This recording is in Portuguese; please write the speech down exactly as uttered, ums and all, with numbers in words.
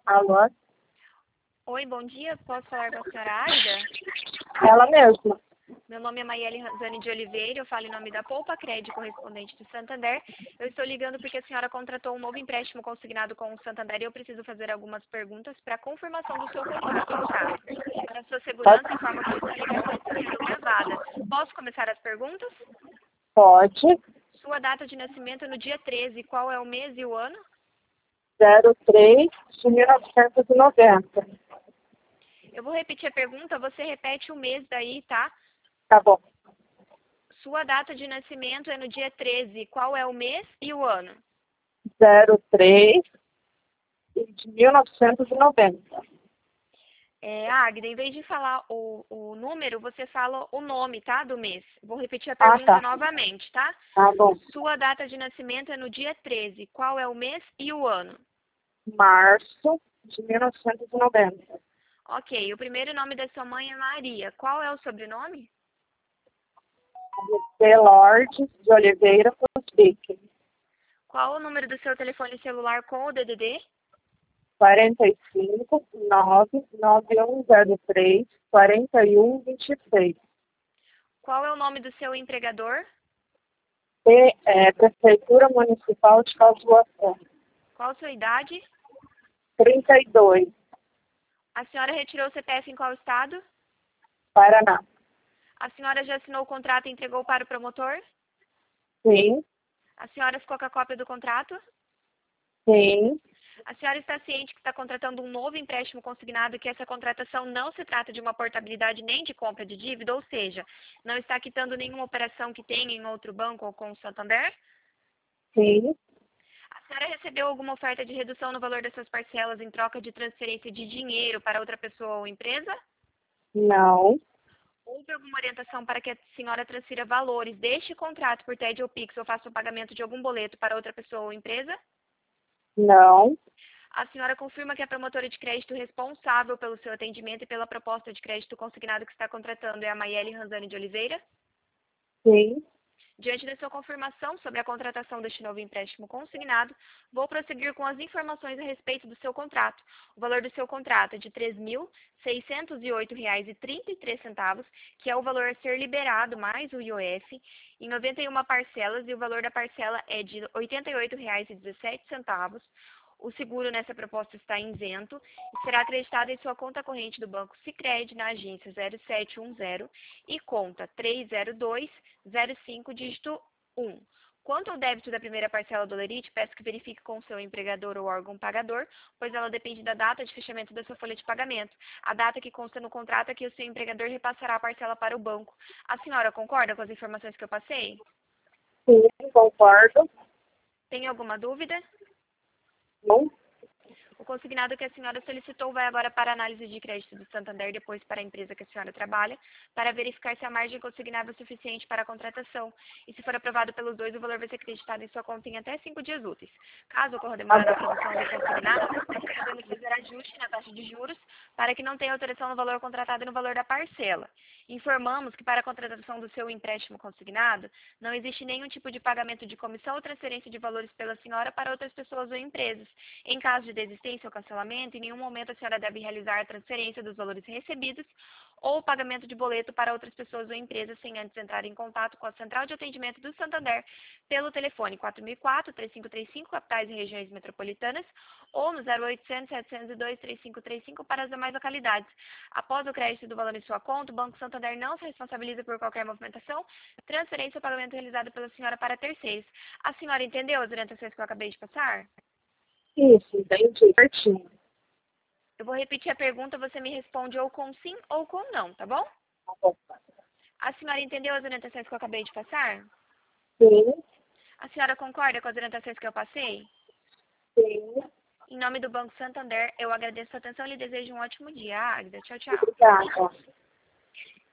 Alô? Oi, bom dia. Posso falar com a senhora Águida? Ela mesma. Meu nome é Maiele Ranzani de Oliveira, eu falo em nome da Poupa Crédito, correspondente do Santander. Eu estou ligando porque a senhora contratou um novo empréstimo consignado com o Santander e eu preciso fazer algumas perguntas para confirmação do seu contrato, tá? Para sua Pode? segurança, informo que essa ligação está sendo gravada. Posso começar as perguntas? Pode. Sua data de nascimento é no dia treze. Qual é o mês e o ano? zero três de mil novecentos e noventa. Eu vou repetir a pergunta, você repete o mês daí, tá? Tá bom. Sua data de nascimento é no dia treze. Qual é o mês e o ano? zero três de mil novecentos e noventa. É, Águida, em vez de falar o, o número, você fala o nome, tá? Do mês. Vou repetir a Ah, pergunta tá. novamente, tá? Tá bom. Sua data de nascimento é no dia treze. Qual é o mês e o ano? Março de mil novecentos e noventa. Ok, o primeiro nome da sua mãe é Maria. Qual é o sobrenome? Delorde de Oliveira Fosbic. Qual o número do seu telefone celular com o D D D? quarenta e cinco, nove nove um zero três, quarenta e um vinte e seis. Qual é o nome do seu empregador? P, é, Prefeitura Municipal de Calçoação. Qual a sua idade? trinta e dois. A senhora retirou o C P F em qual estado? Paraná. A senhora já assinou o contrato e entregou para o promotor? Sim, A senhora ficou com a cópia do contrato? sim, A senhora está ciente que está contratando um novo empréstimo consignado e que essa contratação não se trata de uma portabilidade nem de compra de dívida, ou seja, não está quitando nenhuma operação que tenha em outro banco ou com o Santander? sim. A senhora recebeu alguma oferta de redução no valor dessas parcelas em troca de transferência de dinheiro para outra pessoa ou empresa? Não, Houve alguma orientação para que a senhora transfira valores deste contrato por T E D ou Pix ou faça o pagamento de algum boleto para outra pessoa ou empresa? não, A senhora confirma que a promotora de crédito responsável pelo seu atendimento e pela proposta de crédito consignado que está contratando é a Maiele Ranzani de Oliveira? sim, Diante da sua confirmação sobre a contratação deste novo empréstimo consignado, vou prosseguir com as informações a respeito do seu contrato. O valor do seu contrato é de três mil seiscentos e oito reais e trinta e três centavos, que é o valor a ser liberado mais o I O F, em noventa e uma parcelas, e o valor da parcela é de oitenta e oito reais e dezessete centavos. O seguro nessa proposta está isento e será acreditado em sua conta corrente do Banco Sicredi na agência zero sete um zero e conta três zero dois zero cinco, dígito um. Quanto ao débito da primeira parcela do Lerite, peço que verifique com o seu empregador ou órgão pagador, pois ela depende da data de fechamento da sua folha de pagamento. A data que consta no contrato é que o seu empregador repassará a parcela para o banco. A senhora concorda com as informações que eu passei? sim, concordo. Tem alguma dúvida? Não, O consignado que a senhora solicitou vai agora para a análise de crédito do Santander, depois para a empresa que a senhora trabalha, para verificar se a margem consignável é suficiente para a contratação. E se for aprovado pelos dois, o valor vai ser acreditado em sua conta em até cinco dias úteis. Caso ocorra demora na aprovação do consignado, podemos fazer ajuste na taxa de juros para que não tenha alteração no valor contratado e no valor da parcela. Informamos que para a contratação do seu empréstimo consignado, não existe nenhum tipo de pagamento de comissão ou transferência de valores pela senhora para outras pessoas ou empresas. Em caso de desistência ou cancelamento, em nenhum momento a senhora deve realizar a transferência dos valores recebidos ou o pagamento de boleto para outras pessoas ou empresas sem antes entrar em contato com a Central de Atendimento do Santander pelo telefone quatro mil e quatro, três cinco três cinco, capitais e regiões metropolitanas, ou no zero oitocentos, setecentos e dois, três cinco três cinco para as demais localidades. Após o crédito do valor em sua conta, o Banco Santander não se responsabiliza por qualquer movimentação, transferência ou pagamento realizado pela senhora para terceiros. A senhora entendeu as orientações que eu acabei de passar? isso, entendi. Certinho. Eu vou repetir a pergunta, você me responde ou com sim ou com não, tá bom? Tá bom. A senhora entendeu as orientações que eu acabei de passar? Sim, A senhora concorda com as orientações que eu passei? sim. Em nome do Banco Santander, eu agradeço a atenção e lhe desejo um ótimo dia, Águida. Tchau, tchau. Obrigada.